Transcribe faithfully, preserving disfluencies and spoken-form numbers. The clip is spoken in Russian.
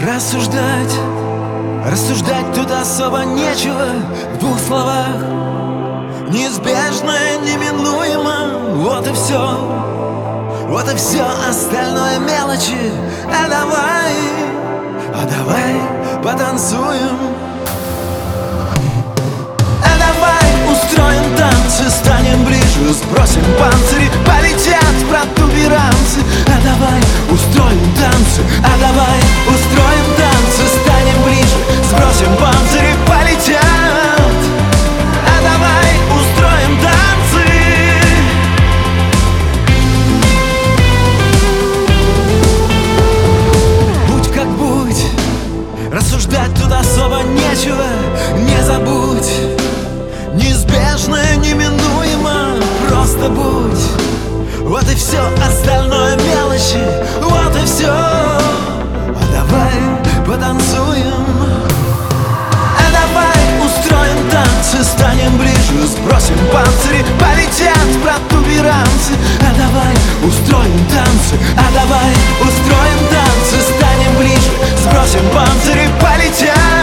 Рассуждать, рассуждать тут особо нечего. В двух словах: неизбежное, неминуемо. Вот и все, вот и все, остальное мелочи. А давай, а давай потанцуем. А давай устроим танцы, станем ближе, сбросим панцири, полетят протуберанцы. А давай устроим танцы, а давай устроим танцы, станем ближе, сбросим панцири, полетят. А давай устроим танцы. Будь как будь, рассуждать тут особо нечего. Не забудь, неизбежное, неминуемо. Просто будь, вот и все, остальное мелочи. Вот и все, а давай потанцуем. А давай устроим танцы, станем ближе, сбросим панцири, полетят протуберанцы. А давай устроим танцы, а давай устроим танцы, станем ближе, сбросим панцири, полетят.